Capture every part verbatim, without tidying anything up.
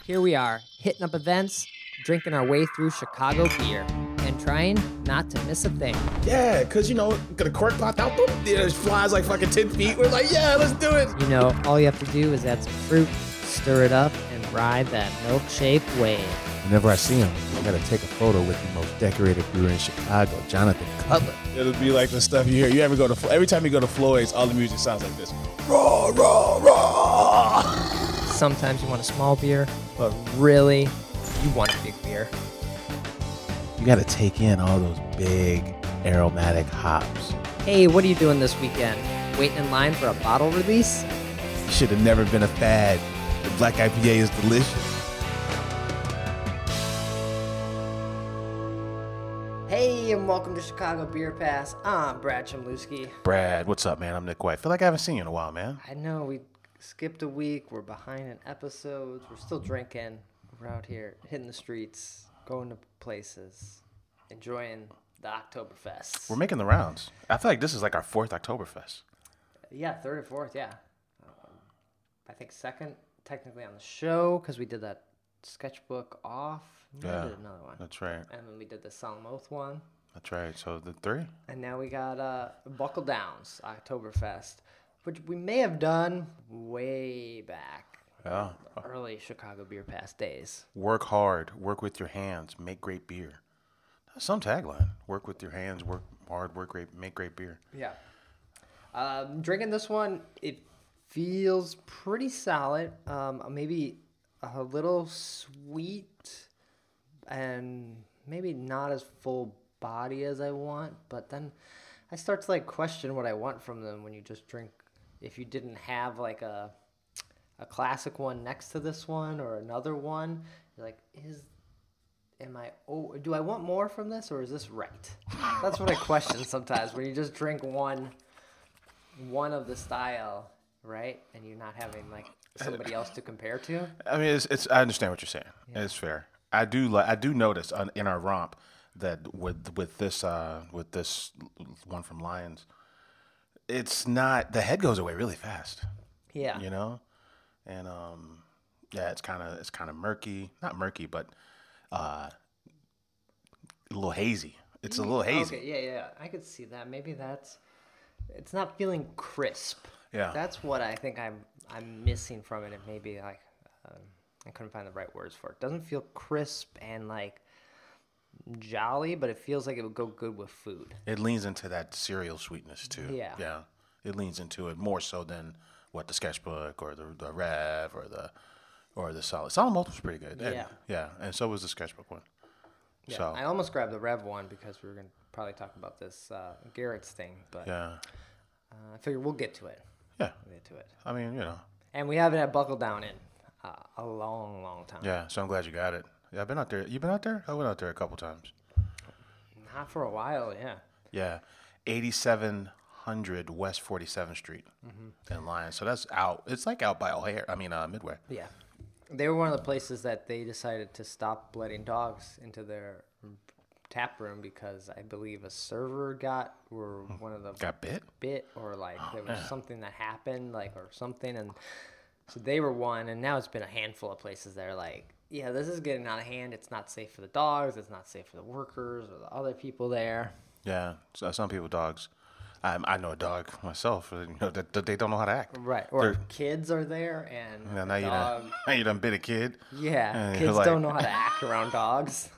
Here we are, hitting up events, drinking our way through Chicago beer, and trying not to miss a thing. Yeah, because, you know, the cork popped out, boom, it flies like fucking ten feet. We're like, yeah, let's do it. You know, all you have to do is add some fruit, stir it up, and ride that milkshake wave. Whenever I see him, I gotta take a photo with the most decorated brewer in Chicago, Jonathan Cutler. It'll be like the stuff you hear. You ever go to, every time you go to Floyd's, all the music sounds like this. Raw, raw, raw. Sometimes you want a small beer, but really, you want a big beer. You gotta take in all those big aromatic hops. Hey, what are you doing this weekend? Waiting in line for a bottle release? You should have never been a fad. The black I P A is delicious. Hey, and welcome to Chicago Beer Pass. I'm Brad Chemlewski. Brad, what's up, man? I'm Nick White. Feel like I haven't seen you in a while, man. I know we skipped a week. We're behind in episodes. We're still drinking. We're out here hitting the streets, going to places, enjoying the Oktoberfest. We're making the rounds. I feel like this is like our fourth Oktoberfest. Yeah, third or fourth, yeah. Um, I think second, technically on the show, because we did that sketchbook off. We Yeah, did another one. That's right. And then we did the Solemn Oath one. That's right. So the three? And now we got uh, Buckle Downs, Oktoberfest, which we may have done way back. Yeah. Early Chicago Beer Pass days. Work hard, work with your hands, make great beer. That's some tagline. Work with your hands, work hard, work great, make great beer. Yeah. Um, drinking this one, it feels pretty solid. Um, maybe a little sweet and maybe not as full body as I want. But then I start to like question what I want from them when you just drink. If you didn't have like a a classic one next to this one or another one, you're like, is am I oh do I want more from this or is this right? That's what I question sometimes when you just drink one one of the style, right? And you're not having like somebody else to compare to. I mean, it's, it's I understand what you're saying. Yeah. It's fair. I do li- I do notice on, in our romp that with with this uh, with this one from Lions, it's not the head goes away really fast. Yeah. You know, and um, yeah, it's kind of it's kind of murky, not murky, but uh, a little hazy. It's a little hazy. Okay, yeah, yeah. I could see that. Maybe that's it's not feeling crisp. Yeah. That's what I think I'm I'm missing from it. And maybe like um, I couldn't find the right words for it. Doesn't feel crisp and like jolly, but it feels like it would go good with food. It leans into that cereal sweetness too. Yeah. Yeah. It leans into it more so than what the sketchbook or the the Rev or the or the solid. Solid Malt was pretty good. And- Yeah. yeah. And so was the sketchbook one. Yeah. So I almost grabbed the Rev one because we were gonna probably talk about this uh, Garrett's thing, but yeah. uh, I figure we'll get to it. Yeah. We'll get to it. I mean, you know. And we haven't had Buckle Down in uh, a long, long time. Yeah. So I'm glad you got it. Yeah, I've been out there. You been out there? I went out there a couple times. Not for a while, yeah. Yeah. eighty-seven hundred West forty-seventh Street Mm-hmm. in Lyons. So that's out. It's like out by O'Hare. I mean, uh, Midway. Yeah. They were one of the places that they decided to stop letting dogs into their tap room because I believe a server got or one of the Got bit? bit or like there was man. something that happened like or something and so they were one and now it's been a handful of places that are like yeah this is getting out of hand, it's not safe for the dogs, it's not safe for the workers or the other people there. Yeah. So some people, dogs. I, I know a dog myself. You know, that, that they don't know how to act. Right, or They're- kids are there and Yeah, the now you dog, done, now you done bit a kid. yeah and you're kids like- don't know how to act around dogs.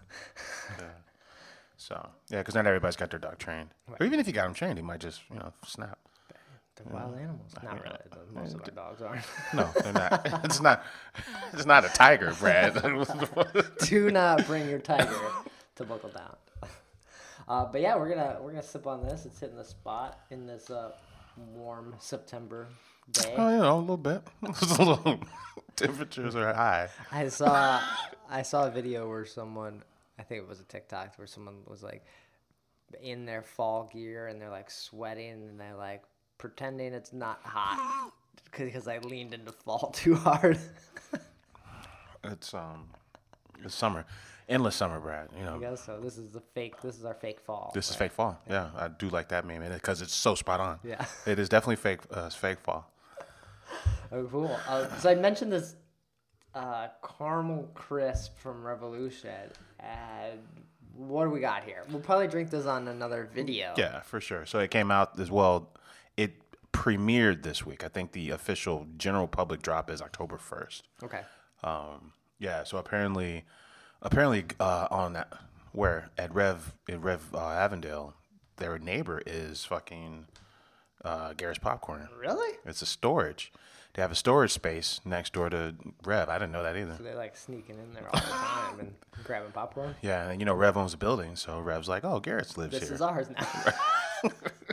So yeah, because not everybody's got their dog trained. Or even if you got them trained, he might just you know snap. They're wild animals. Not really. though. Most of our dogs aren't. No, they're not. it's not. It's not a tiger, Brad. Do not bring your tiger to Buckle Down. Uh, but yeah, we're gonna we're gonna sip on this. It's hitting the spot in this uh, warm September day. Oh, you know, a little bit. a little, temperatures are high. I saw I saw a video where someone, I think it was a TikTok, where someone was like in their fall gear and they're like sweating and they're like pretending it's not hot because I leaned into fall too hard. It's um, it's summer, endless summer, Brad. You know, I guess so. This is the fake. This is our fake fall. this is right? fake fall. Yeah, I do like that meme because it's so spot on. Yeah. It is definitely fake. Uh, it's fake fall. Oh, cool. Uh, so I mentioned this uh, caramel crisp from Revolution. And what do we got here? We'll probably drink this on another video. Yeah, for sure. So it came out as well. It premiered this week. I think the official general public drop is October first. Okay. Um, yeah. So apparently, apparently, uh, on that where at Rev at Rev uh, Avondale, their neighbor is fucking uh, Garrett's Popcorn. Really? It's a storage. They have a storage space next door to Rev. I didn't know that either. So they're like sneaking in there all the time and grabbing popcorn? Yeah, and you know Rev owns the building, so Rev's like, "Oh, Garrett's lives This here." is ours now.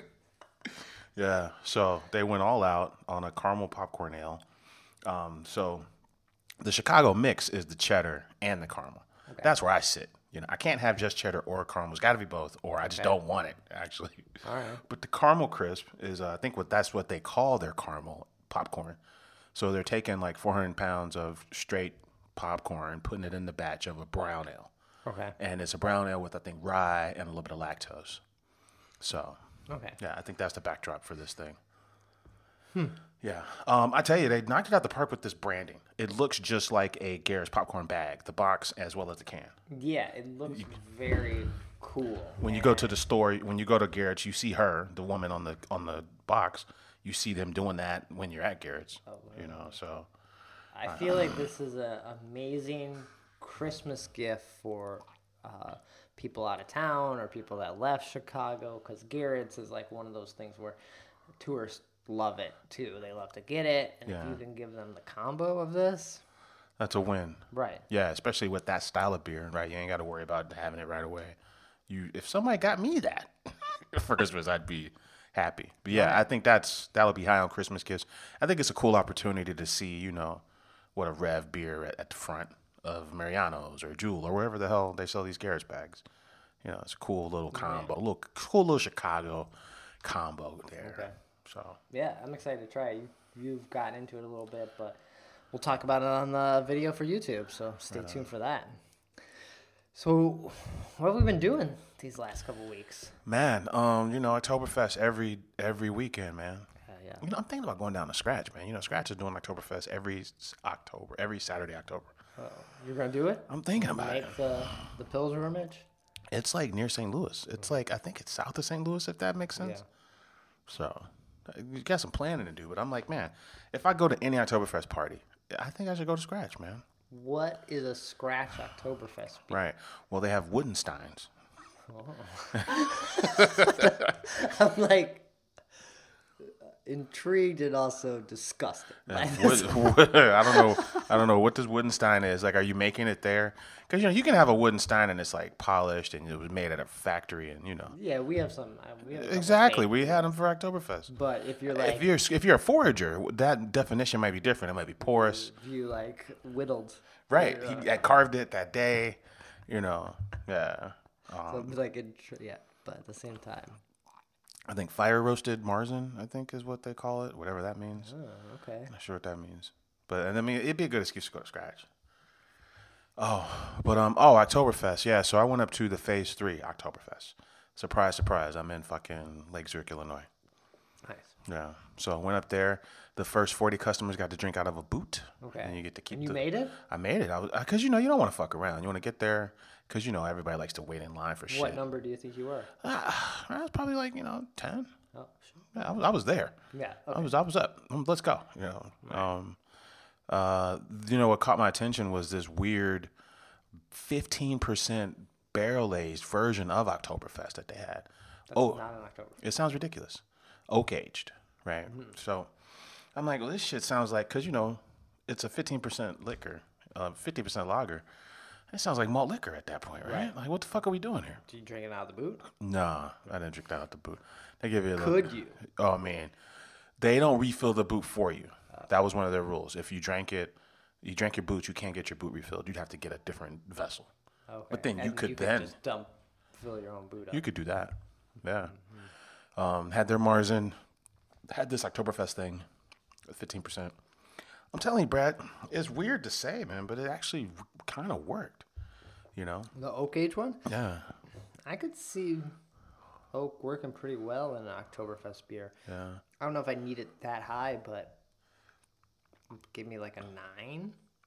Yeah, so they went all out on a caramel popcorn ale. Um, so the Chicago mix is the cheddar and the caramel. Okay. That's where I sit. You know, I can't have just cheddar or caramel. It's got to be both, or I just Okay. don't want it. Actually, All right. But the caramel crisp is, uh, I think, what that's what they call their caramel popcorn. So they're taking like four hundred pounds of straight popcorn, putting it in the batch of a brown ale, Okay. and it's a brown ale with I think rye and a little bit of lactose. So. Okay. Yeah, I think that's the backdrop for this thing. Hmm. Yeah. Um, I tell you, they knocked it out the park with this branding. It looks just like a Garrett's popcorn bag, the box as well as the can. Yeah, it looks very cool. When you go to the store, when you go to Garrett's, you see her, the woman on the on the box. You see them doing that when you're at Garrett's. Oh, wow. You know, so I feel like this is an amazing Christmas gift for uh, people out of town or people that left Chicago, because Garrett's is like one of those things where tourists love it too. They love to get it, and Yeah. if you can give them the combo of this, that's a win. right? Yeah, especially with that style of beer, right? You ain't got to worry about having it right away. You, if somebody got me that for Christmas, I'd be happy. But yeah, Right. I think that's that'll be high on Christmas gifts. I think it's a cool opportunity to see, you know, what a Rev beer at, at the front of Mariano's or Jewel or wherever the hell they sell these Garrett's bags. You know, it's a cool little combo, a little cool little Chicago combo there. Okay. So Yeah, I'm excited to try it. You, you've gotten into it a little bit, but we'll talk about it on the video for YouTube, so stay tuned for that. So, what have we been doing these last couple weeks? man, um, you know, Oktoberfest every every weekend, man. Uh, yeah. You know, I'm thinking about going down to Scratch, man. You know, Scratch is doing Oktoberfest every s- October, every Saturday, October. Oh, you're gonna do it? I'm thinking about it. Make the the pilgrimage? It's like near Saint Louis. It's like, I think it's south of Saint Louis, if that makes sense. Yeah. So, uh, you got some planning to do, but I'm like, man, if I go to any Oktoberfest party, I think I should go to Scratch, man. What is a Scratch Oktoberfest beer? Right. Well, they have wooden steins. I'm like intrigued and also disgusted. by this. Wood, wood- I don't know. I don't know what this wooden stein is. Like, are you making it there? Because you know you can have a wooden stein and it's like polished and it was made at a factory and you know. Yeah, we have some. uh, We have a couple Exactly. fake, We had them for Oktoberfest. But if you're like, If you're if you're a forager, that definition might be different. It might be porous. if you like whittled, Right. your, uh, He I carved it that day. You know. Yeah. so it's like intr- yeah, but at the same time, I think fire roasted Marzen, I think is what they call it, whatever that means. oh, okay. Not sure what that means. But and I mean it'd be a good excuse to go to Scratch. Oh, but um oh Oktoberfest, yeah. So I went up to the phase three Oktoberfest. Surprise, surprise, I'm in fucking Lake Zurich, Illinois. Nice. Yeah. So I went up there. The first forty customers got to drink out of a boot. Okay. And you get to keep And you the, made it? I made it. I was because you know you don't want to fuck around. You want to get there because you know everybody likes to wait in line for What shit. number do you think you were? Ah, I was probably like you know ten. Oh, shit. Yeah, I was, I was there. Yeah. I Okay. was I was up. Um, Let's go. You know. Um, uh, you know what caught my attention was this weird fifteen percent barrel aged version of Oktoberfest that they had. That's oh, not in October. it sounds ridiculous. Oak aged, right? So I'm like, well, this shit sounds like because you know it's a fifteen percent liquor, uh, fifty percent lager. It sounds like malt liquor at that point, right? Right. Like, what the fuck are we doing here? Did you drink it out of the boot? Nah, I didn't drink that out the boot. They give you a little. Could you? Oh man, they don't refill the boot for you. That was one of their rules. If you drank it, you drank your boot, you can't get your boot refilled. You'd have to get a different vessel. Okay. But then you And could you then- just dump, fill your own boot up. You could do that. Yeah. Um, had their Marzen, had this Oktoberfest thing, fifteen percent. I'm telling you, Brad, it's weird to say, man, but it actually kind of worked. You know? The oak age one? Yeah. I could see oak working pretty well in an Oktoberfest beer. Yeah. I don't know if I need it that high, but give me like a nine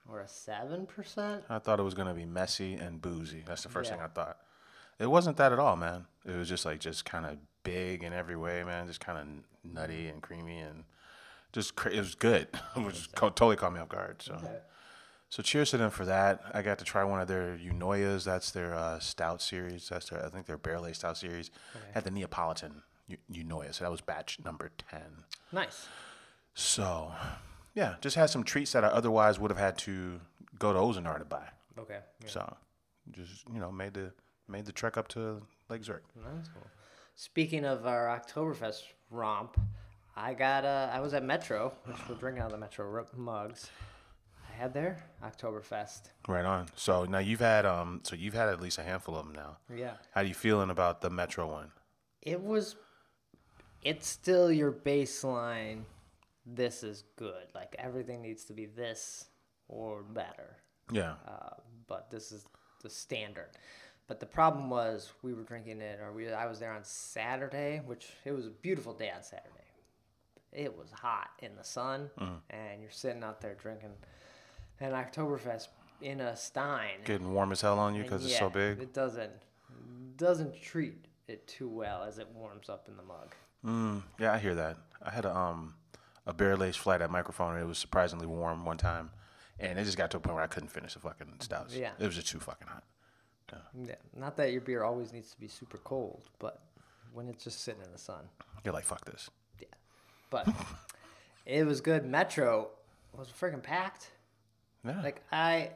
or a seven percent. I thought it was gonna be messy and boozy. That's the first Yeah. thing I thought. It wasn't that at all, man. It was just like just kind of big in every way, man. Just kind of nutty and creamy and just cra- it was good. It was just co- totally caught me off guard. So, Okay. so cheers to them for that. I got to try one of their Unoyas. That's their uh, stout series. That's their I think their barrel aged stout series. Had the Neapolitan U- Unoya. So that was batch number ten. Nice. So, yeah, just had some treats that I otherwise would have had to go to Ozark to buy. Okay. Yeah. So, just you know, made the made the trek up to Lake Zurich. That's cool. Speaking of our Oktoberfest romp, I got uh, I was at Metro, which we're drinking out of the Metro r- mugs. I had their Oktoberfest. Right on. So now you've had um, so you've had at least a handful of them now. Yeah. How do you feeling about the Metro one? It was. It's still your baseline. This is good. Like everything needs to be this or better. Yeah. Uh, but this is the standard. But the problem was we were drinking it, or we I was there on Saturday, which it was a beautiful day on Saturday. It was hot in the sun, and you're sitting out there drinking an Oktoberfest in a Stein. Getting warm as hell on you because And it's so yeah, big. It doesn't doesn't treat it too well as it warms up in the mug. Mm, yeah, I hear that. I had a um a barrel aged flight at Microphone, and it was surprisingly warm one time, and it just got to a point where I couldn't finish the fucking stouts. Yeah. It was just too fucking hot. Yeah, not that your beer always needs to be super cold, but when it's just sitting in the sun. You're like, fuck this. Yeah. But it was good. Metro was freaking packed. Yeah. Like I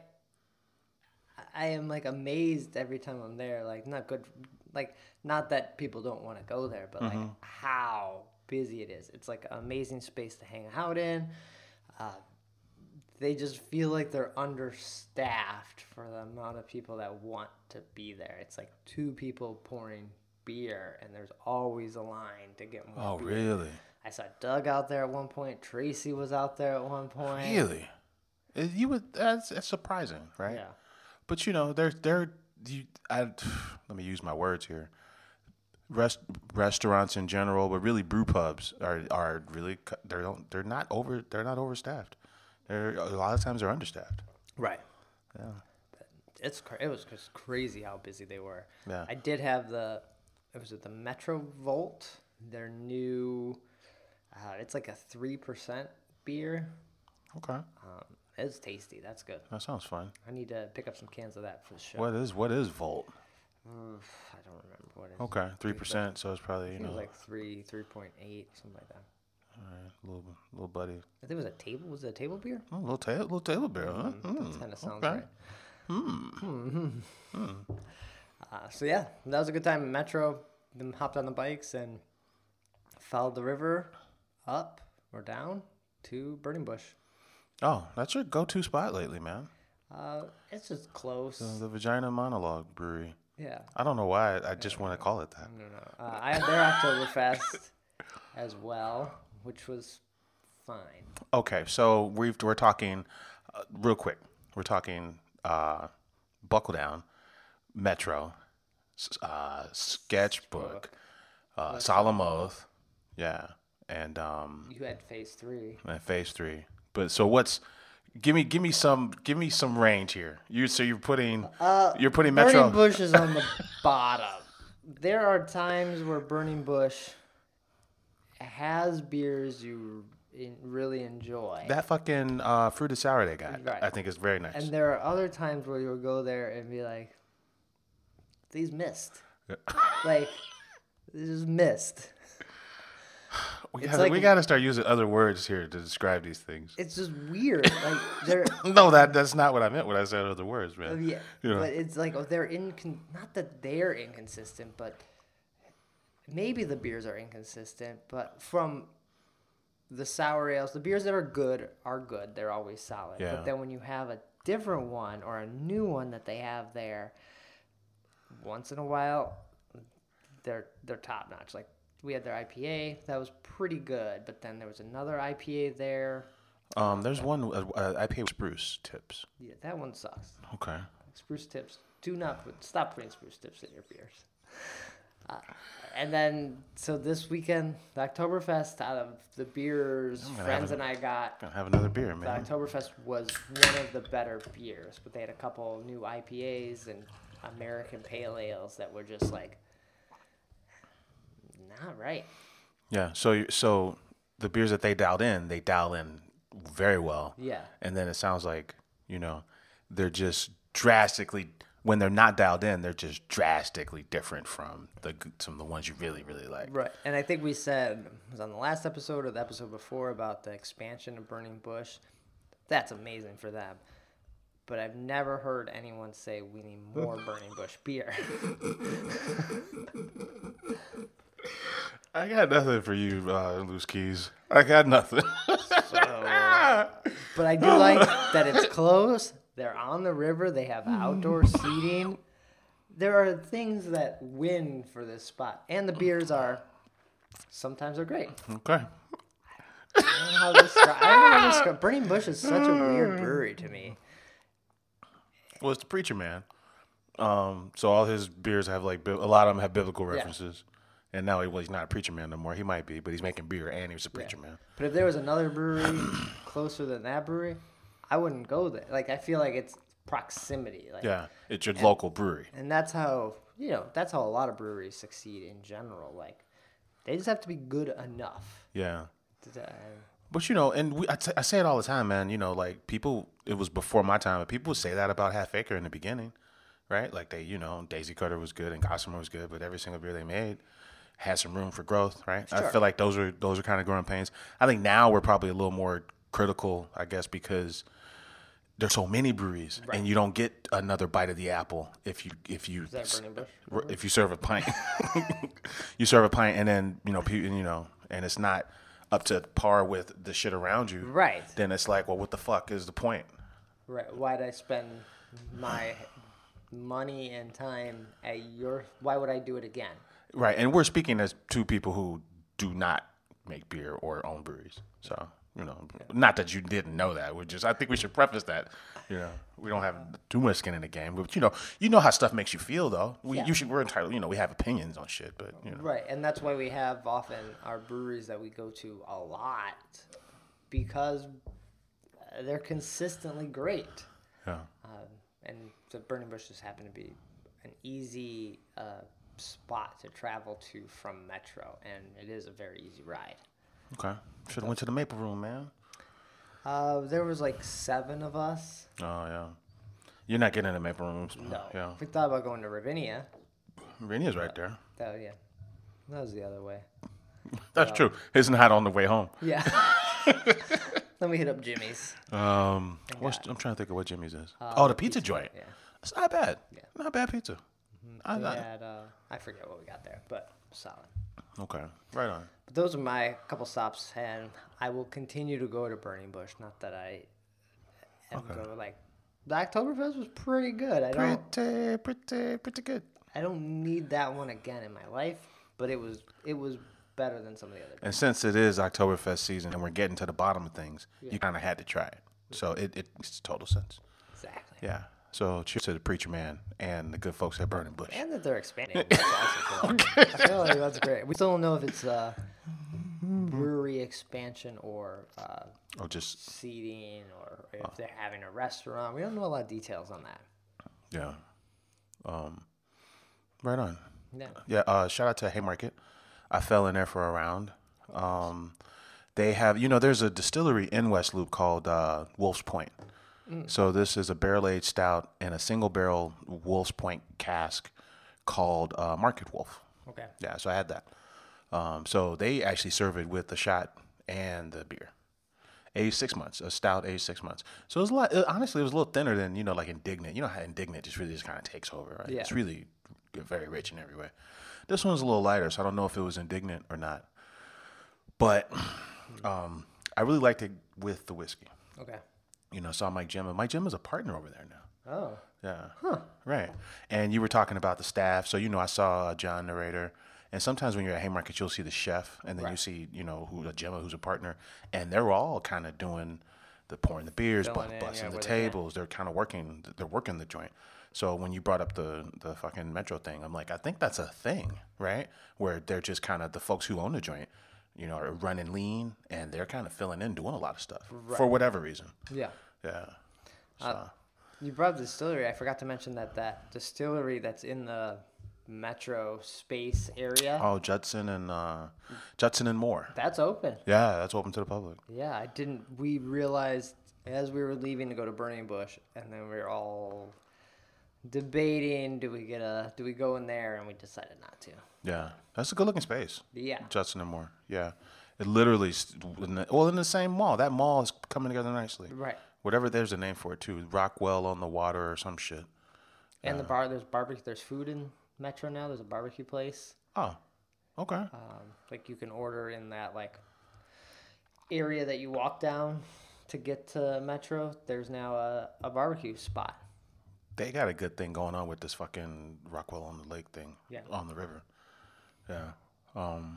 I am like amazed every time I'm there. Like not good like not that people don't want to go there, but like how busy it is. It's like an amazing space to hang out in. Uh, they just feel like they're understaffed for the amount of people that want to be there. It's like two people pouring beer, and there's always a line to get more Oh, beer. really? I saw Doug out there at one point. Tracy was out there at one point. Really? Uh, You would. That's, that's surprising, right? Yeah. But you know, they're they're. You, I, let me use my words here. Rest, restaurants in general, but really brew pubs are are really cu- they're don't- they're not over they're not overstaffed. They're a lot of times they're understaffed. Right. Yeah. It's cra- it was just crazy how busy they were. Yeah. I did have the it was it the Metro Volt, their new. Uh, it's like a three percent beer. Okay. Um, it's tasty. That's good. That sounds fun. I need to pick up some cans of that for the show. What is what is Volt? Oof, I don't remember what it is. Okay, three percent. So it's probably I you think it know was like three, three point eight, something like that. all right, little little buddy, I think it was a table. Was it a table beer? oh, little tail little table beer, huh? Mm, That kind of sounds okay. right. Hmm. Uh, so yeah, that was a good time in Metro. Then hopped on the bikes and followed the river up or down to Burning Bush. Oh, that's your go-to spot lately, man. Uh, it's just close. The, the Vagina Monologue Brewery. Yeah. I don't know why. I just want to call it that. I don't know. Uh, I had their Oktoberfest as well, which was fine. Okay, so we've, we're talking uh, real quick. We're talking uh, Buckle Down, Metro, s- uh, Sketchbook, uh, Solemn Oath, yeah, and um, You had phase three. and Phase Three. But so what's? Give me, give me some, give me some range here. You so you're putting, Uh, you're putting Metro. Burning Bush is on the bottom. There are times where Burning Bush has beers you in, really enjoy. That fucking uh, fruited sour they got, Right. I think is very nice. And there are other times where you'll go there and be like, these missed. Like, this is missed. we it's gotta, like- we got to start using other words here to describe these things. It's just weird. Like, they're. No, that that's not what I meant when I said other words, man. Yeah, You know. but it's like, oh, they're incon. Not that they're inconsistent, but maybe the beers are inconsistent. But from the sour ales, the beers that are good are good. They're always solid. Yeah. But then when you have a different one or a new one that they have there, once in a while, they're they're top notch. Like we had their I P A that was pretty good, but then there was another I P A there. Um, there's one uh, uh, I P A with spruce tips. Yeah, that one sucks. Okay. Spruce tips. Do not put. Stop putting spruce tips in your beers. And then, so this weekend, the Oktoberfest, out of the beers gonna friends have a- and I got, Gonna have another beer, the man. Oktoberfest was one of the better beers. But they had a couple new I P As and American Pale Ales that were just like, not right. Yeah. So you- so the beers that they dialed in, they dial in very well. Yeah. And then it sounds like, you know, they're just drastically, when they're not dialed in, they're just drastically different from the some of the ones you really, really like. Right. And I think we said, it was on the last episode or the episode before, about the expansion of Burning Bush. That's amazing for them. But I've never heard anyone say we need more Burning Bush beer. I got nothing for you, uh, Loose Keys. I got nothing. But I do like that it's close. They're on the river. They have outdoor seating. There are things that win for this spot. And the beers are, sometimes they're great. Okay. I don't know how to describe, I don't know how to describe. Burning Bush is such a weird brewery to me. Well, it's the Preacher Man. Um, so all his beers have like, bi- a lot of them have biblical references. And now he, well, he's not a Preacher Man no more. He might be, but he's making beer and he was a Preacher Man. But if there was another brewery closer than that brewery, I wouldn't go there. Like, I feel like it's proximity. Like, Yeah, it's your local brewery. And that's how, you know, that's how a lot of breweries succeed in general. Like, they just have to be good enough. Yeah. To, uh, But, you know, and we, I, t- I say it all the time, man. You know, like, people, it was before my time, but people would say that about Half Acre in the beginning, right? Like, they, you know, Daisy Cutter was good and Gossamer was good, but every single beer they made had some room for growth, right? I Sure. feel like those are those are kind of growing pains. I think now we're probably a little more critical, I guess, because there's so many breweries, Right. and you don't get another bite of the apple if you if you is that Burning Bush? if you serve a pint. You serve a pint, and then you know, pe- you know, and it's not up to par with the shit around you. Right. Then it's like, well, what the fuck is the point? Right. Why'd I spend my money and time at your... Why would I do it again? Right, and we're speaking as two people who do not make beer or own breweries. So, you know, not that you didn't know that. We just, I think we should preface that. You know, we don't have too much skin in the game, but you know, you know how stuff makes you feel, though. We, Yeah. you should, we're entitled. You know, we have opinions on shit, but you know, Right, and that's why we have often our breweries that we go to a lot, because uh, they're consistently great. yeah, Um, and the Burning Bush just happened to be an easy uh, spot to travel to from Metro, and it is a very easy ride. okay. Should have went to the Maple Room, man. Uh, there was like seven of us. Oh yeah, you're not getting in the Maple Rooms. No, Yeah, we thought about going to Ravinia. Rainia's right there. Oh yeah, that was the other way. That's true. It's not on the way home. Yeah. Then we hit up Jimmy's. Um, what's, I'm trying to think of what Jimmy's is. oh, the pizza, joint. Yeah. It's not bad. Yeah. Not bad pizza. I, We I, had, uh, I forget what we got there, but solid. okay, right on. But those are my couple stops, and I will continue to go to Burning Bush. Not that I am go like the Oktoberfest was pretty good. I don't Pretty, pretty, pretty good. I don't need that one again in my life, but it was it was better than some of the other. And since it is Oktoberfest season and we're getting to the bottom of things, you kind of had to try it. So it, it makes total sense. Exactly. Yeah. So cheers to the Preacher Man and the good folks at Burning Bush. And that they're expanding. That's awesome. I feel like that's great. We still don't know if it's a brewery expansion or uh, Or just, seating or if they're having a restaurant. We don't know a lot of details on that. yeah. Um, right on. Yeah. Yeah, uh, shout out to Haymarket. I fell in there for a round. Um, they have, you know, there's a distillery in West Loop called uh, Wolf's Point. Mm. So this is a barrel-aged stout in a single-barrel Wolf's Point cask called uh, Market Wolf. Okay. Yeah, so I had that. Um, so they actually serve it with the shot and the beer. Aged six months, a stout aged six months. So it was a lot. It, honestly, it was a little thinner than, you know, like Indignant. You know how Indignant just really just kind of takes over, right? Yeah. It's really very rich in every way. This one's a little lighter, so I don't know if it was Indignant or not. But um, I really liked it with the whiskey. Okay. You know, saw Mike Gemma. Mike Gemma's a partner over there now. Oh. Yeah. Huh. Right. And you were talking about the staff. So, you know, I saw uh, John Narrator. And sometimes when you're at Haymarket, you'll see the chef. And then you Right. see, you know, who a Gemma, who's a partner. And they're all kind of doing the pouring the beers, bu- Filling in, busting yeah, the where they at. tables. They're kind of working. They're working the joint. So when you brought up the the fucking Metro thing, I'm like, I think that's a thing, right? Where they're just kind of the folks who own the joint, you know, are running lean and they're kind of filling in, doing a lot of stuff for whatever reason. Yeah. Yeah. So. Uh, you brought up the distillery. I forgot to mention that that distillery that's in the Metro space area, oh, Judson and uh, Judson and Moore. that's open. Yeah, that's open to the public. Yeah, I didn't. We realized as we were leaving to go to Burning Bush, and then we were all debating: do we get a? Do we go in there? And we decided not to. Yeah, that's a good looking space. Yeah. Judson and Moore. Yeah, it literally st- in the- well in the same mall. That mall is coming together nicely. Right. Whatever, there's a name for it too. Rockwell on the water or some shit. And the bar, there's barbecue. There's food in Metro now. There's a barbecue place. Oh, okay. Um, like you can order in that like area that you walk down to get to Metro. There's now a, a barbecue spot. They got a good thing going on with this fucking Rockwell on the lake thing. Yeah. On the river. Yeah. Um,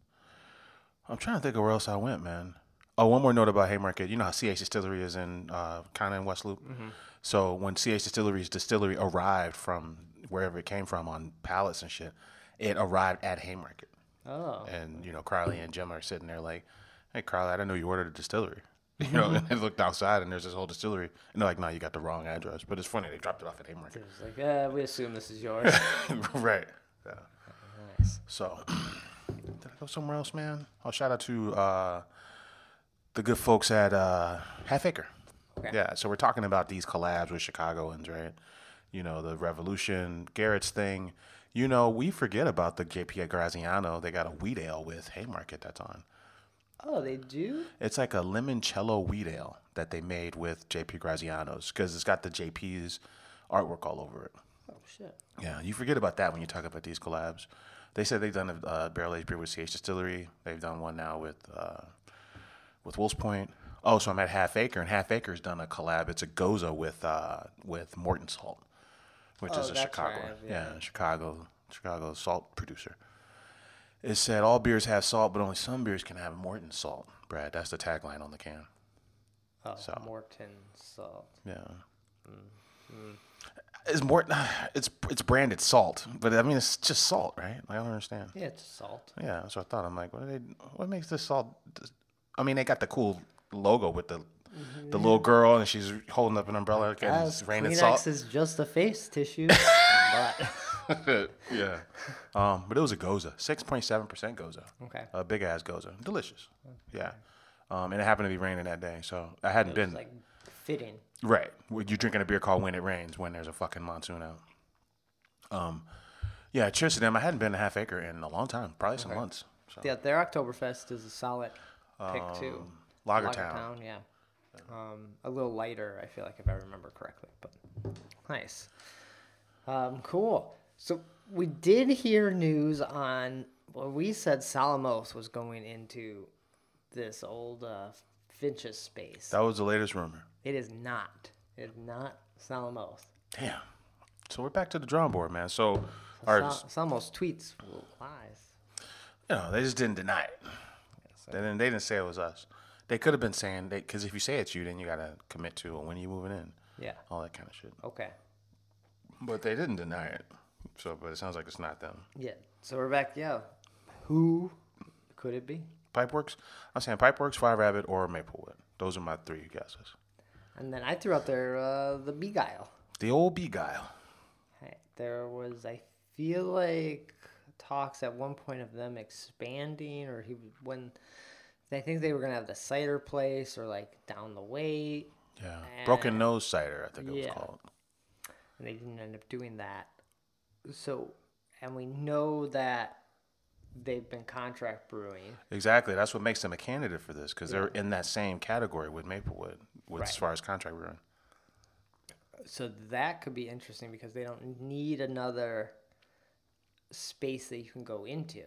I'm trying to think of where else I went, man. Oh, one more note about Haymarket. You know how C H Distillery is in uh, kind of in West Loop. Mm-hmm. So when C H Distillery's distillery arrived from wherever it came from on pallets and shit, it arrived at Haymarket. Oh. And you know, Carly and Jim are sitting there like, "Hey, Carly, I didn't know you ordered a distillery." You know, and they looked outside and there's this whole distillery. And they're like, "No, you got the wrong address." But it's funny they dropped it off at Haymarket. It's like, uh, we assume this is yours. Right. Yeah. Nice. So, did I go somewhere else, man? Oh, shout out to uh, the good folks at uh, Half Acre. Okay. Yeah, so we're talking about these collabs with Chicagoans, right? You know, the Revolution, Garrett's thing. You know, we forget about the J P Graziano. They got a wheat ale with Haymarket that's on. Oh, they do? It's like a limoncello wheat ale that they made with J P Graziano's because it's got the J P's artwork all over it. Oh, shit. Yeah, you forget about that when you talk about these collabs. They said they've done a uh, barrel aged beer with C H Distillery. They've done one now with uh, with Wolf's Point. Oh, so I'm at Half Acre, and Half Acre's done a collab. It's a Goza with uh, with Morton Salt, which Oh, is a that's Chicago, right, yeah. yeah. Chicago, Chicago salt producer. It said all beers have salt, but only some beers can have Morton Salt. Brad, that's the tagline on the can. Oh, So. Morton salt. Yeah. It's Morton. It's it's branded salt, but I mean it's just salt, right? Like, I don't understand. Yeah, it's salt. Yeah, so I thought I'm like, what are they? What makes this salt? I mean, they got the cool logo with the the little girl, and she's holding up an umbrella and As it's raining Kleenex salt. is just a face tissue. but Yeah, um, but it was a Goza, six point seven percent Goza. Okay. A big ass Goza, delicious. Yeah, um, and it happened to be raining that day, so I hadn't been it's like fitting. right. You're drinking a beer called When It Rains when there's a fucking monsoon out. Um, yeah, cheers to them. I hadn't been to Half Acre in a long time, probably some months. So. Yeah, their Oktoberfest is a solid pick too. Lagertown. yeah. Um, a little lighter, I feel like, if I remember correctly, but nice. Um, cool. So we did hear news on. Well, we said Salamos was going into this old uh, Finch's space. That was the latest rumor. It is not. It is not Salamos. Damn. So we're back to the drawing board, man. So, our, Sal- Salamos tweets lies. you know, they just didn't deny it. They didn't. They didn't say it was us. They could have been saying they because if you say it's you, then you gotta commit to it. When are you moving in? Yeah. All that kind of shit. Okay. But they didn't deny it. So, but it sounds like it's not them. Yeah. So we're back. Yeah. Who could it be? Pipeworks. I'm saying Pipeworks, Fire Rabbit, or Maplewood. Those are my three guesses. And then I threw out there uh, the Beguile. The old Beguile. Hey, there was, I feel like, talks at one point of them expanding, or he when I think they were gonna have the cider place, or like down the way, Yeah. And- Broken Nose Cider, I think it was Yeah. called. and they didn't end up doing that. So, and we know that they've been contract brewing. Exactly. That's what makes them a candidate for this because they're in that same category with Maplewood, with, as Right. far as contract brewing. So that could be interesting because they don't need another space that you can go into.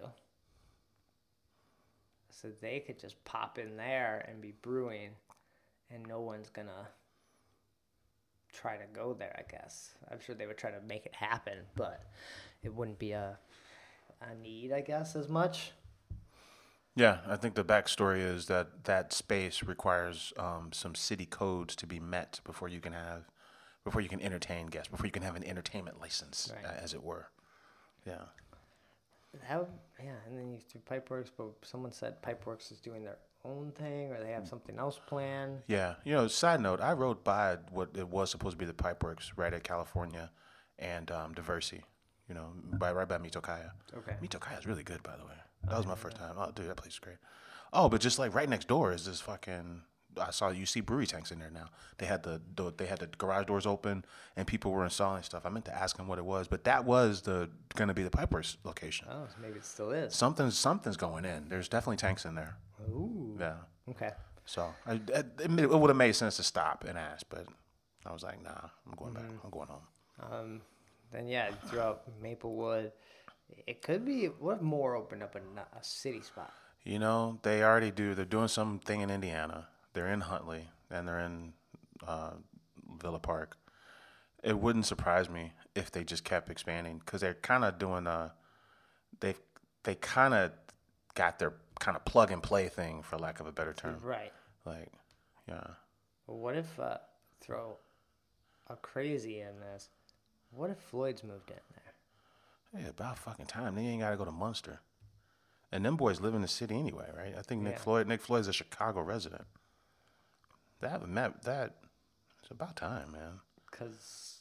So they could just pop in there and be brewing, and no one's gonna try to go there, I guess. I'm sure they would try to make it happen, but it wouldn't be a a need, I guess, as much. Yeah, I think the backstory is that that space requires um, some city codes to be met before you can have, before you can entertain guests, before you can have an entertainment license, Right. uh, as it were. Yeah. That would, yeah, and then you do Pipeworks, but someone said Pipeworks is doing their own thing, or they have something else planned. Yeah. You know, side note, I rode by what it was supposed to be the Pipeworks right at California and um, Diversey, you know, by right by Mitokaya. Okay. Mitokaya is really good, by the way. That was my first time. Oh, dude, that place is great. Oh, but just like right next door is this fucking. I saw U C brewery tanks in there now. They had the, the they had the garage doors open and people were installing stuff. I meant to ask them what it was, but that was the going to be the Pipeworks location. Oh, so maybe it still is. Something's something's going in. There's definitely tanks in there. Ooh. Yeah. Okay. So I, it, it would have made sense to stop and ask, but I was like, nah, I'm going back. I'm going home. Um, then yeah, throughout Maplewood, it could be. What if more opened up a, a city spot? You know, they already do. They're doing something in Indiana. They're in Huntley and they're in uh, Villa Park. It wouldn't surprise me if they just kept expanding because they're kind of doing a. They they kind of got their kind of plug and play thing, for lack of a better term. Right. Like, yeah. Well, what if uh, throw a crazy in this? What if Floyd's moved in there? Hey, about fucking time. They ain't got to go to Munster. And them boys live in the city anyway, right? I think Nick Yeah. Floyd. Nick Floyd's a Chicago resident. That that that. It's about time, man. Because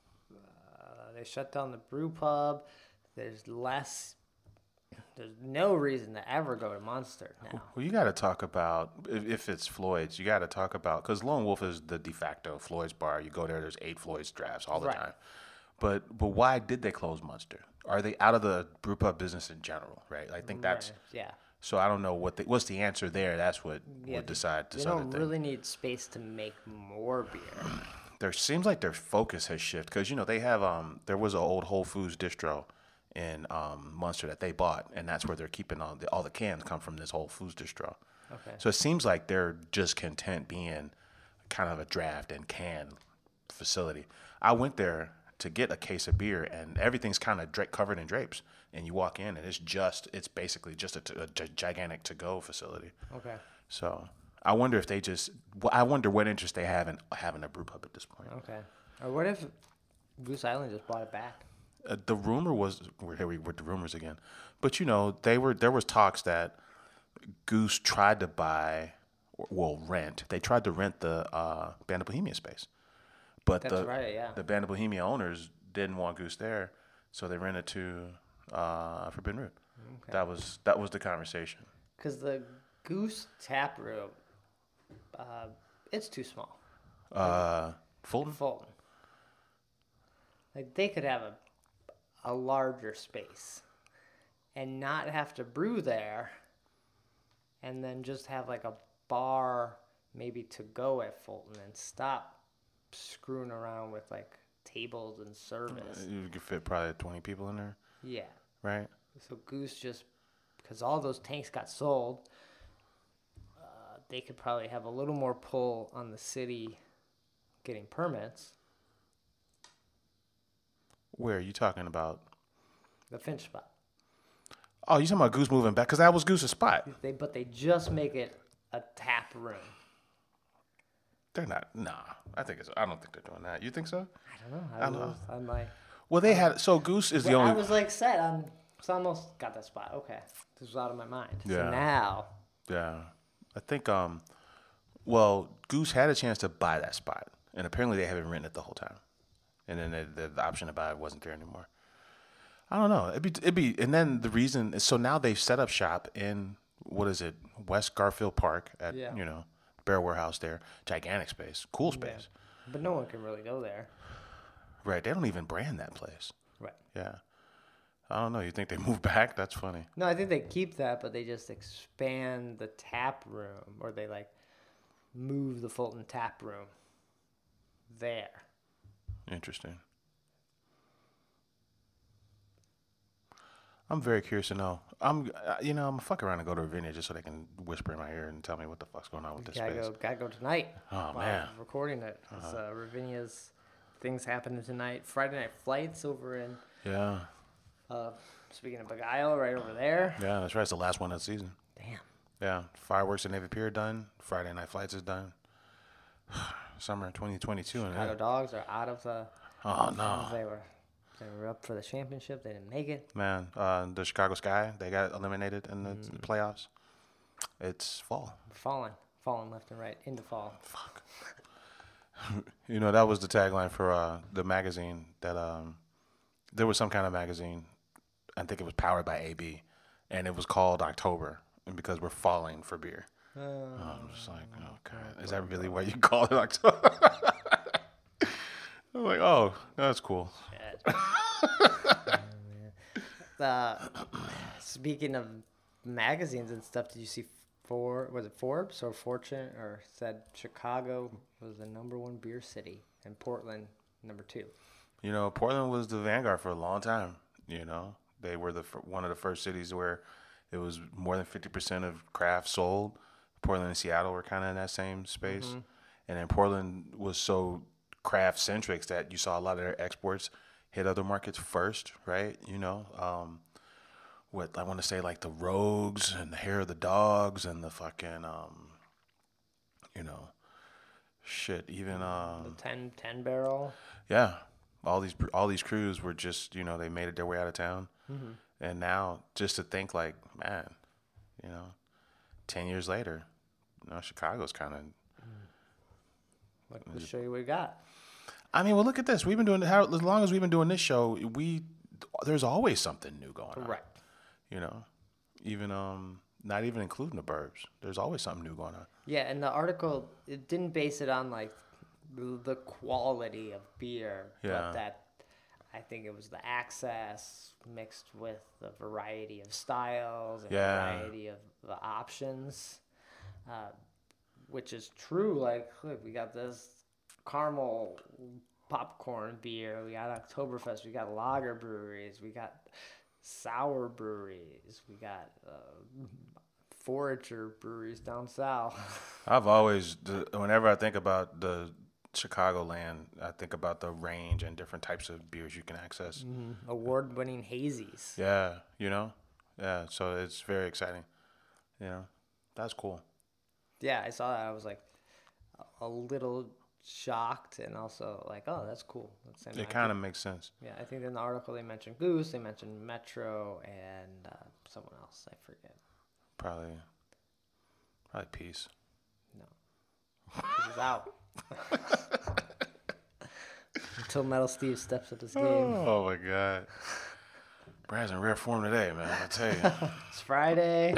uh, they shut down the brew pub. There's less. There's no reason to ever go to Munster now. Well, you got to talk about if, if it's Floyd's. You got to talk about because Lone Wolf is the de facto Floyd's bar. You go there, there's eight Floyd's drafts all the Right. time. But but why did they close Munster? Are they out of the brew pub business in general? Right. I think that's. Right, yeah. So I don't know what the, what's the answer there. That's what Yeah, would decide They this other don't thing. really need space to make more beer. There seems like their focus has shifted because you know they have um there was an old Whole Foods distro in um Munster that they bought and that's where they're keeping all the all the cans come from this Whole Foods distro. Okay. So it seems like they're just content being kind of a draft and can facility. I went there to get a case of beer and everything's kind of dra- covered in drapes and you walk in and it's just it's basically just a, t- a gi- gigantic to go facility. Okay. So I wonder if they just well, I wonder what interest they have in having a brew pub at this point. Okay. Or what if Goose Island just bought it back? Uh, the rumor was we're here we with the rumors again, but you know they were there was talks that Goose tried to buy, or, well rent. They tried to rent the uh, Band of Bohemia space, but That's the right, yeah. the Band of Bohemia owners didn't want Goose there, so they rented to uh, Forbidden Root. Okay. That was that was the conversation. Because the Goose tap room, uh, it's too small. Uh, Fulton. Fulton. Like they could have a a larger space and not have to brew there and then just have like a bar maybe to go at Fulton and stop screwing around with like tables and service. You could fit probably twenty people in there, Yeah. right? So Goose just, because all those tanks got sold, uh, they could probably have a little more pull on the city getting permits. Where are you talking about? The Finch spot. Oh, you talking about Goose moving back? Because that was Goose's spot. They but they just make it a tap room. They're not. Nah, I think it's. I don't think they're doing that. You think so? I don't know. I, I know. was, I'm like, Well, they had. So Goose is the well, I only. was like set. I'm so I almost got that spot. Okay, this was out of my mind. Yeah. So now, Yeah, I think. Um, well, Goose had a chance to buy that spot, and apparently they haven't rented it the whole time, and then the, the, the option to buy it wasn't there anymore. I don't know. It'd be. It'd be. And then the reason is so now they've set up shop in what is it, West Garfield Park at Yeah. you know Bear Warehouse there, gigantic space, cool space. but no one can really go there. Right. They don't even brand that place. Right. Yeah. I don't know. You think they move back? That's funny. No, I think they keep that, but they just expand the tap room, or they like move the Fulton tap room there. Interesting. I'm very curious to know. I'm, uh, you know, I'm gonna fuck around and go to Ravinia just so they can whisper in my ear and tell me what the fuck's going on with this Gotta space. go, gotta go tonight. Oh, while man. I'm recording it. It's, uh, Ravinia's things happening tonight. Friday night flights over in. Yeah, Uh, speaking of Beguile, right over there. yeah, that's right. It's the last one of the season. Damn. Yeah, fireworks at Navy Pier done. Friday Night Flights is done. Summer twenty twenty-two. And Chicago Dogs are out of the. oh no, They were, they were up for the championship. They didn't make it. man, uh, the Chicago Sky, they got eliminated in the Mm. playoffs. It's fall. Falling, falling left and right into fall. Fuck. You know, that was the tagline for uh, the magazine that um, there was some kind of magazine. I think it was powered by A B, and it was called October, and because we're falling for beer. Uh, I'm just like, oh god, is that really what you call it, October? I'm like, oh, that's cool. uh, speaking of magazines and stuff, did you see For was it Forbes or Fortune or said Chicago was the number one beer city and Portland number two? You know, Portland was the vanguard for a long time. You know, they were the fir- one of the first cities where it was more than fifty percent of craft sold. Portland and Seattle were kind of in that same space. Mm-hmm. And then Portland was so craft centric that you saw a lot of their exports hit other markets first, right? You know, um, what I want to say, like the Rogues and the Hair of the Dogs and the fucking, um, you know, shit, even, The um, ten, ten barrel. yeah, all these all these crews were just, you know, they made it their way out of town. Mm-hmm. And now just to think like, man, you know, ten years later, you know, Chicago's kind of. Like, let's show you what we got. I mean, well, look at this. We've been doing how as long as we've been doing this show, we there's always something new going on. Correct. You know, even um, not even including the burbs. There's always something new going on. Yeah, and the article, it didn't base it on like the, the quality of beer, Yeah. but that I think it was the access mixed with the variety of styles and Yeah. variety of the options, uh, which is true. Like, look, we got this caramel popcorn beer, we got Oktoberfest, we got lager breweries, we got sour breweries, we got uh, forager breweries down south. I've always, the- whenever I think about the Chicagoland, I think about the range and different types of beers you can access. Award-winning hazies. Yeah, you know, yeah. So it's very exciting. You know, that's cool. Yeah, I saw that. I was like a- a little shocked and also like, oh, that's cool. That's It kind of makes sense. Yeah, I think in the article they mentioned Goose, they mentioned Metro, and uh, someone else. I forget. Probably, probably peace. No. This is out. Until Metal Steve steps up his game. Oh my God, Brad's in rare form today, man. I tell you. It's Friday.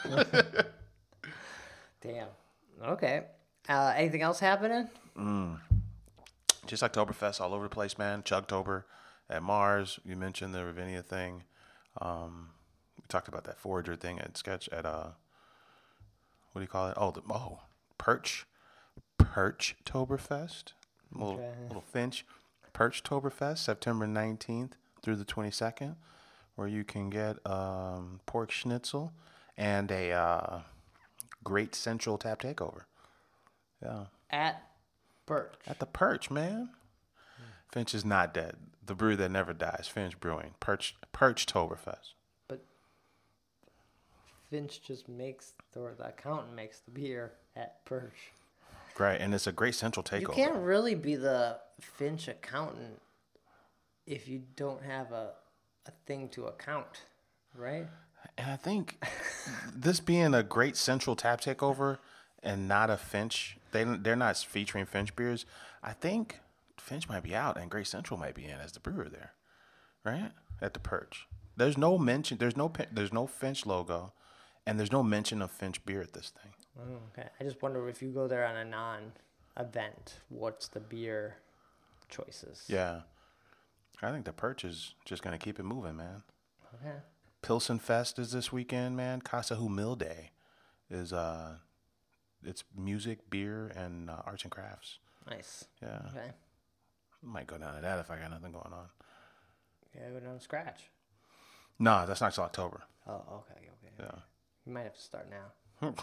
Damn. Okay. Uh, anything else happening? Just Oktoberfest all over the place, man. Chugtober at Mars. You mentioned the Ravinia thing. Um, we talked about that Forager thing at Sketch at uh, what do you call it? Oh, the oh Perch, Perchtoberfest. Little Okay. little Finch, Perchtoberfest, September nineteenth through the twenty-second, where you can get um, pork schnitzel and a uh, Great Central Tap Takeover. Yeah. At Birch. At the Perch, man. Finch is not dead. The brewery that never dies. Finch Brewing. Perch Perchtoberfest. But Finch just makes, or the accountant makes the beer at Birch. Right, and it's a Great Central takeover. You can't really be the Finch accountant if you don't have a, a thing to account, right? And I think this being a Great Central Tap Takeover and not a Finch, they they're not featuring Finch beers. I think Finch might be out and Great Central might be in as the brewer there, right? At the Perch. There's no mention. There's no Pin- there's no Finch logo, and there's no mention of Finch beer at this thing. Oh, okay. I just wonder if you go there on a non-event, what's the beer choices? Yeah, I think the Perch is just gonna keep it moving, man. Okay. Pilsen Fest is this weekend, man. Casa Humilde is uh, it's music, beer, and uh, arts and crafts. Nice. Yeah, Okay. might go down to that if I got nothing going on. Yeah, go down to scratch. No, that's not till October. Oh, okay, okay. Yeah, You might have to start now.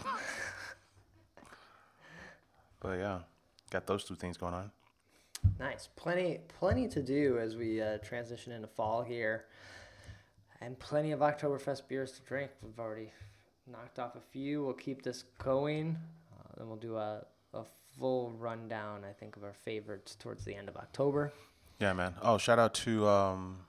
but yeah, got those two things going on. Nice. Plenty plenty to do as we uh, transition into fall here. And plenty of Oktoberfest beers to drink. We've already knocked off a few. We'll keep this going. Uh, then we'll do a, a full rundown, I think, of our favorites towards the end of October. Yeah, man. Oh, shout out to um,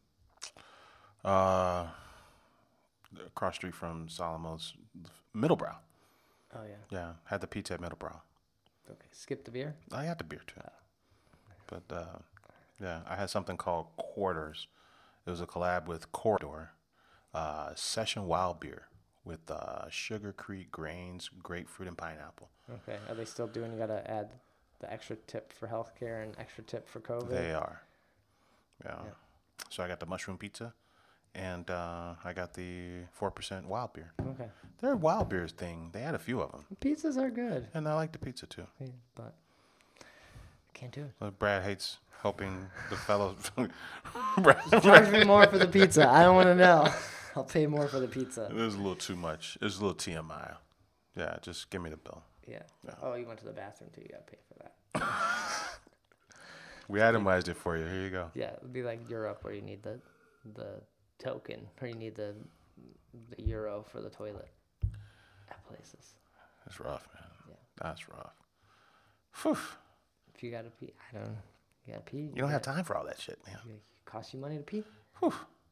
uh, across street from Solomon's, Middlebrow. Oh, yeah. Yeah, had the pizza at Middlebrow. Okay, skip the beer? I had the beer too. But uh, yeah, I had something called Quarters. It was a collab with Corridor, uh, Session Wild Beer with uh, Sugar Creek grains, grapefruit, and pineapple. Okay, are they still doing, you got to add the extra tip for healthcare and extra tip for COVID? They are. Yeah. Yeah. So I got the mushroom pizza, and uh, I got the four percent wild beer. Okay. Their wild beers thing, they had a few of them. Pizzas are good, And I like the pizza too. yeah, but can't do it. But Brad hates helping the fellows. Brad, Charge me more for the pizza. I don't want to know. I'll pay more for the pizza. it was a little too much. It was a little T M I. Yeah, just give me the bill. Yeah. Yeah. Oh, you went to the bathroom too. You got to pay for that. We itemized it for you. Here you go. Yeah, it would be like Europe where you need the the token or you need the the euro for the toilet at places. That's rough, man. Yeah. That's rough. Whew. If you got to pee, I don't. You got to pee. You don't have time for all that shit, man. It costs you money to pee. Whew.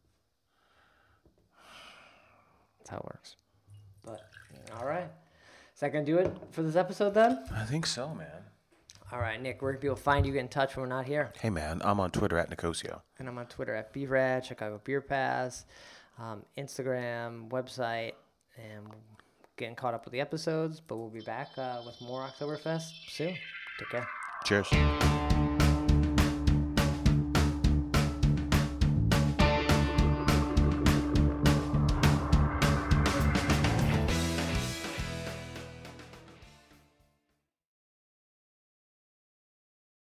That's how it works. But all right, is that gonna do it for this episode then? I think so, man. All right, Nick, where can people find you? Get in touch when we're not here. Hey, man, I'm on Twitter at Nicosio. And I'm on Twitter at B Rad, Chicago Beer Pass, um, Instagram, website, and getting caught up with the episodes. But we'll be back uh, with more Oktoberfest soon. Take care. Cheers.